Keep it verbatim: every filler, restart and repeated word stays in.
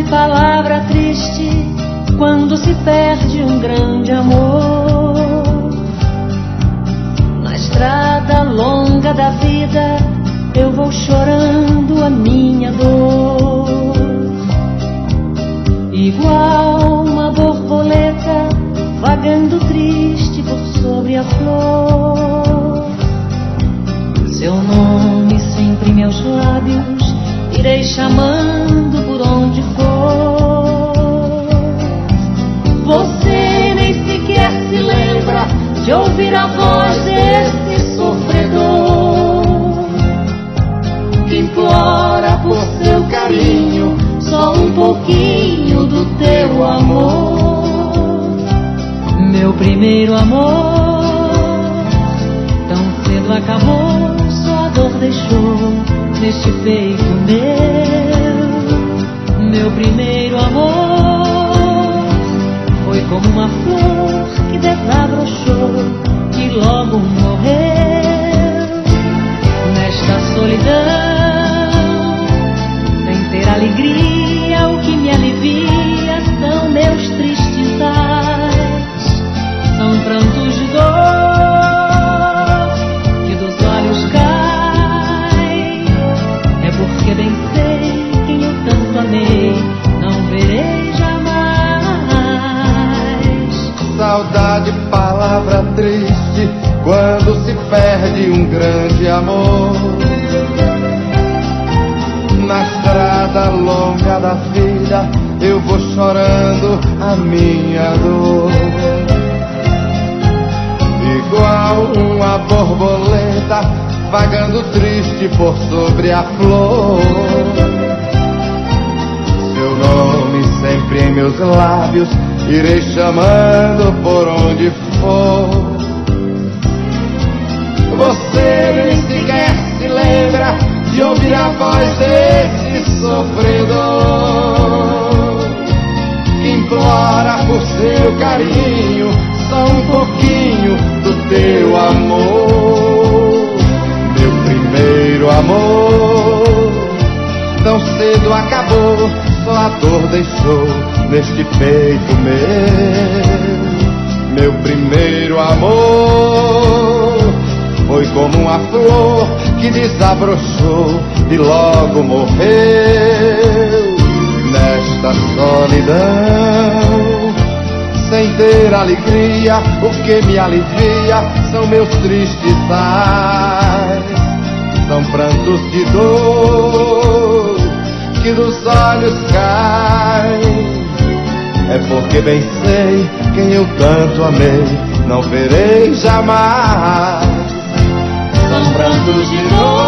Saudade, palavra triste, quando se perde um grande amor. Na estrada longa da vida, eu vou chorando a minha dor. Igual uma borboleta, vagando triste por sobre a flor. Seu nome sempre em meus lábios, irei chamando por onde for. Você nem sequer se lembra de ouvir a voz desse sofredor, que implora por seu carinho só um pouquinho do teu amor. Meu primeiro amor tão cedo acabou, só a dor deixou neste peito meu. Meu primeiro amor foi como uma flor que desabrochou e logo morreu. Nesta solidão, sem ter alegria, o que me alivia são meus tristes ais, são prantos de dor que dos olhos caem. É porque bem sei quem eu tanto amei, não verei jamais. Saudade, palavra triste, quando se perde um grande amor. Na estrada longa da vida, eu vou chorando a minha dor. Igual uma borboleta, vagando triste por sobre a flor. Seu nome sempre em meus lábios, irei chamando por onde for. Você nem sequer se lembra de ouvir a voz desse sofredor, que implora por seu carinho só um pouquinho do teu amor. Meu primeiro amor tão cedo acabou, só a dor deixou neste peito meu. Meu primeiro amor foi como uma flor que desabrochou e logo morreu. Nesta solidão, sem ter alegria, o que me alivia são meus tristes ais, são prantos de dor que dos olhos caem. É porque bem sei quem eu tanto amei, não verei jamais. São prantos de dor